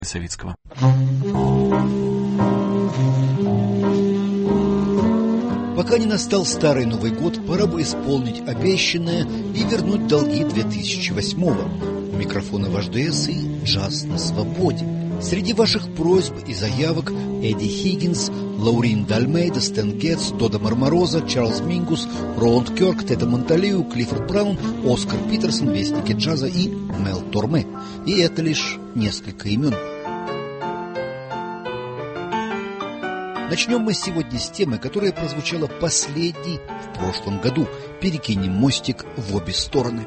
Савицкого. Пока не настал старый Новый год, пора бы исполнить обещанное и вернуть долги 2008-го. У микрофона ваш ДС и джаз на свободе. Среди ваших просьб и заявок Эдди Хиггинс, Лаурин Дальмейда, Стэн Гетц, Додо Мармороза, Чарльз Мингус, Роланд Кёрк, Тета Монталиу, Клиффорд Браун, Оскар Питерсон, Вестники джаза и Мел Торме. И это лишь несколько имен. Начнем мы сегодня с темы, которая прозвучала последней в прошлом году. Перекинем мостик в обе стороны.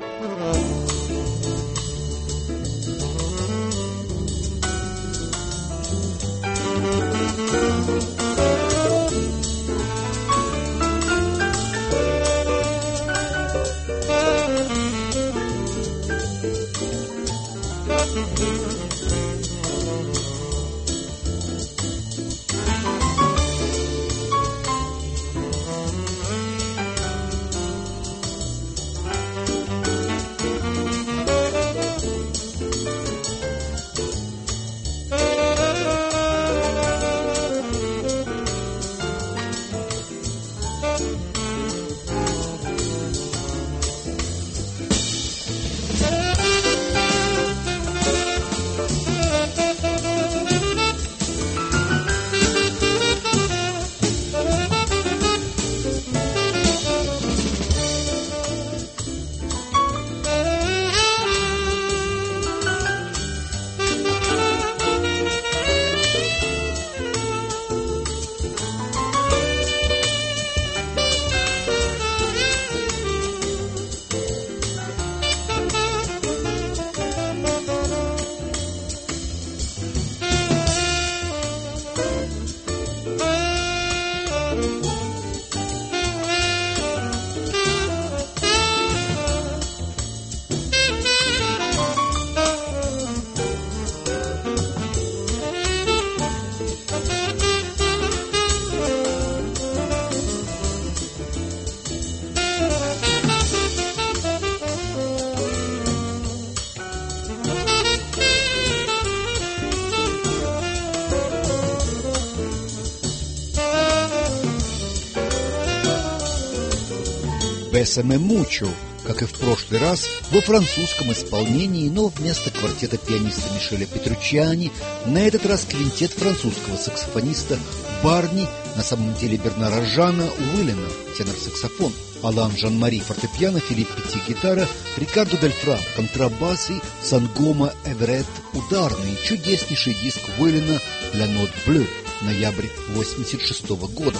«Бесаме мучо», как и в прошлый раз, во французском исполнении, но вместо квартета пианиста Мишеля Петруччиани на этот раз квинтет французского саксофониста Барни, на самом деле Бернара Жана Уиллена, тенор-саксофон, Алан Жан-Мари фортепиано, Филипп Петти гитара, Рикардо Дельфра контрабас и Сангома Эверетт ударный. Чудеснейший диск Уиллена «La Note Bleue», ноябрь 1986 года.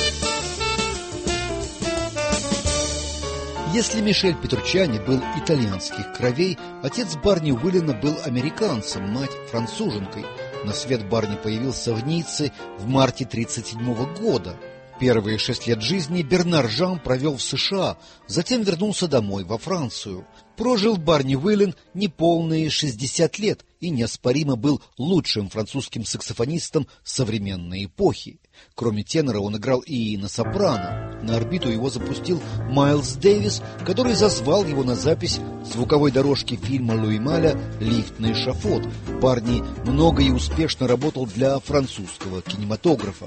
Если Мишель Петруччиани был итальянских кровей, отец Барни Уиллена был американцем, мать француженкой. На свет Барни появился в Ницце в марте 1937 года. Первые 6 лет жизни Бернар Жан провел в США, затем вернулся домой, во Францию. Прожил Барни Уиллен неполные 60 лет и неоспоримо был лучшим французским саксофонистом современной эпохи. Кроме тенора он играл и на сопрано. На орбиту его запустил Майлз Дэвис, который зазвал его на запись звуковой дорожки фильма Луи Маля «Лифт на эшафот». Барни много и успешно работал для французского кинематографа.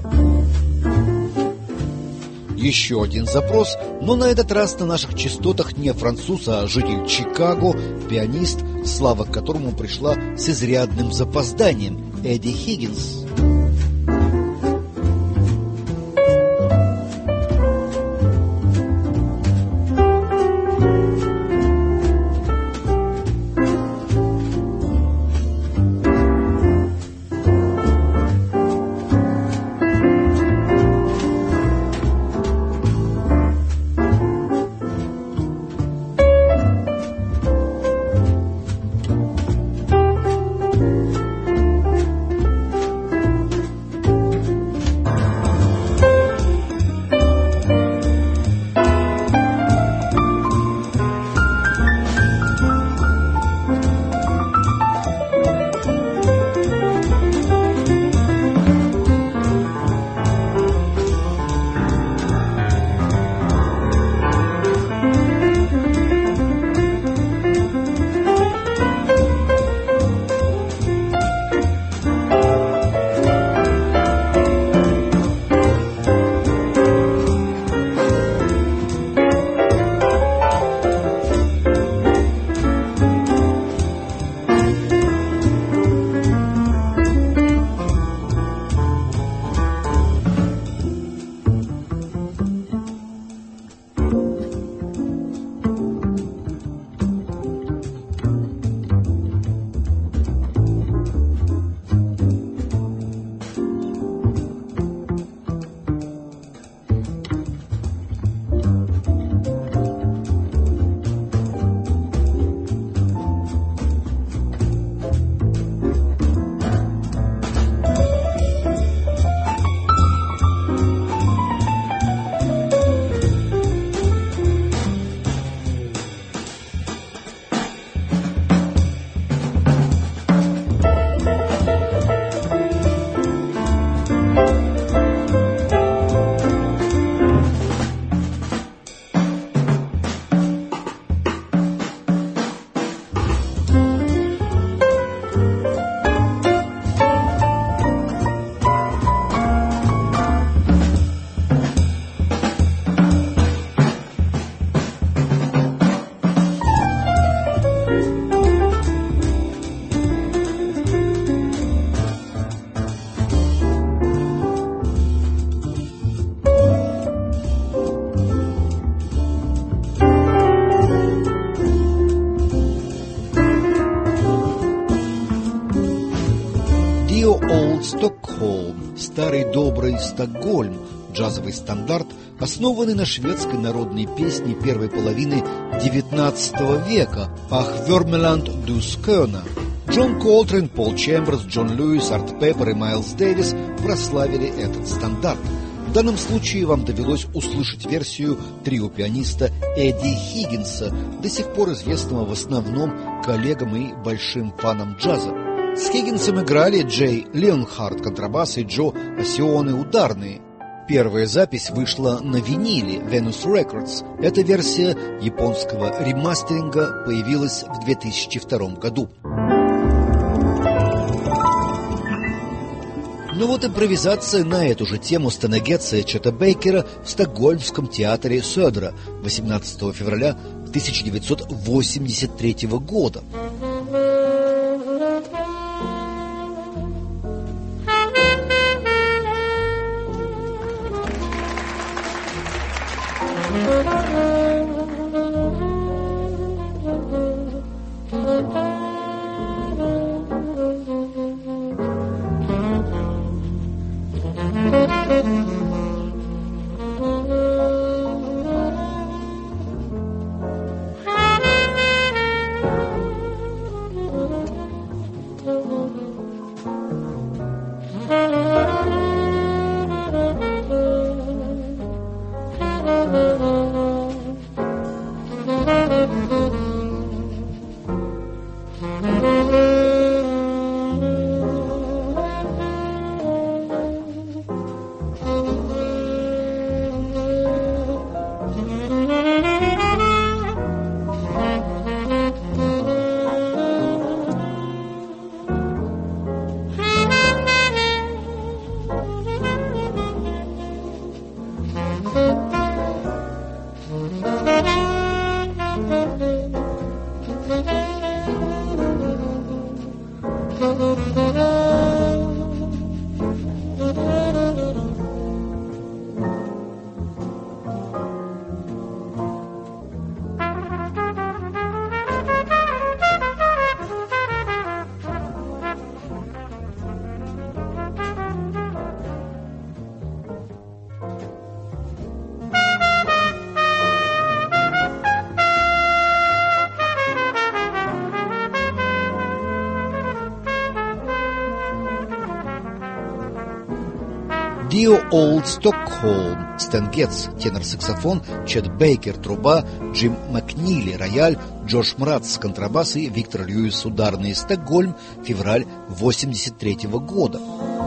Еще один запрос, но на этот раз на наших частотах не француз, а житель Чикаго, пианист, слава к которому пришла с изрядным запозданием, Эдди Хиггинс. Dear Old Stockholm, старый добрый Стокгольм, джазовый стандарт, основанный на шведской народной песне первой половины XIX века «Ах, Вёрмеланд ду Скёна». Джон Колтрейн, Пол Чемберс, Джон Льюис, Арт Пеппер и Майлз Дэвис прославили этот стандарт. В данном случае вам довелось услышать версию трио-пианиста Эдди Хиггинса, до сих пор известного в основном коллегам и большим фанам джаза. С Хиггинсом играли Джей Леонхард контрабас и Джо Осионе ударные. Первая запись вышла на виниле Venus Records. Эта версия японского ремастеринга появилась в 2002 году. Ну вот импровизация на эту же тему Стэна Гетца и Чета Бейкера в Стокгольмском театре Södra 18 февраля 1983 года. Dear Old Stockholm, Стэн Гетц, тенор-саксофон, Чет Бейкер, труба, Джим Макнили, рояль, Джордж Мрац, контрабас и Виктор Льюис, ударные. Стокгольм, февраль 1983 года.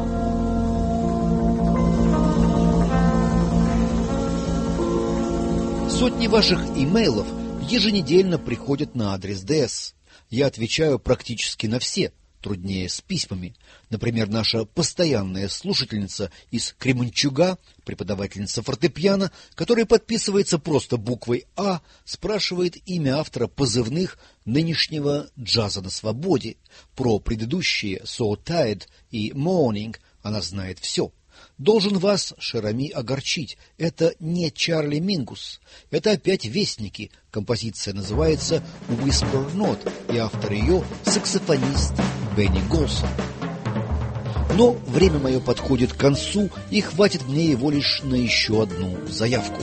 Сотни ваших имейлов еженедельно приходят на адрес ДС. Я отвечаю практически на все. Труднее с письмами. Например, наша постоянная слушательница из Кременчуга, преподавательница фортепиано, которая подписывается просто буквой «А», спрашивает имя автора позывных нынешнего «Джаза на свободе». Про предыдущие «So Tired» и «Morning» она знает все. Должен вас, Шерами, огорчить. Это не Чарли Мингус. Это опять «Вестники». Композиция называется «Whisper Note», и автор ее — саксофонист Бенни Голсон. Но время мое подходит к концу, и хватит мне его лишь на еще одну заявку.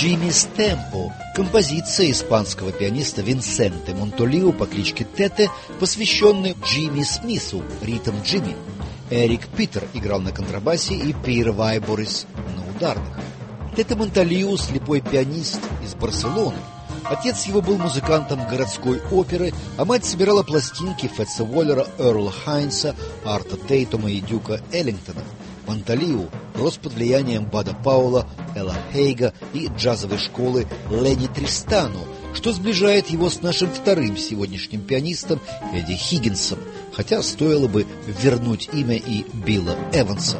«Джиммис Темпо» – композиция испанского пианиста Винсенте Монтолио по кличке Тете, посвященная Джимми Смису, ритм Джимми. Эрик Питер играл на контрабасе и Пир Вайборис на ударных. Тете Монтолио – слепой пианист из Барселоны. Отец его был музыкантом городской оперы, а мать собирала пластинки Фетца Уоллера, Эрла Хайнса, Арта Тейтума и Дюка Эллингтона. Монтолио рос под влиянием Бада Паула, Элла Хейга и джазовой школы Ленни Тристано, что сближает его с нашим вторым сегодняшним пианистом Эдди Хиггинсом, хотя стоило бы вернуть имя и Билла Эванса.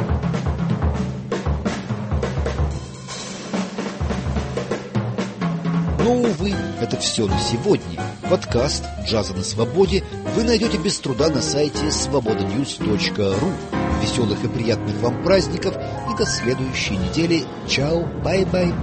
Но, увы, это все на сегодня. Подкаст «Джаза на свободе» вы найдете без труда на сайте svobodanews.ru. Веселых и приятных вам праздников и до следующей недели. Чао, бай-бай.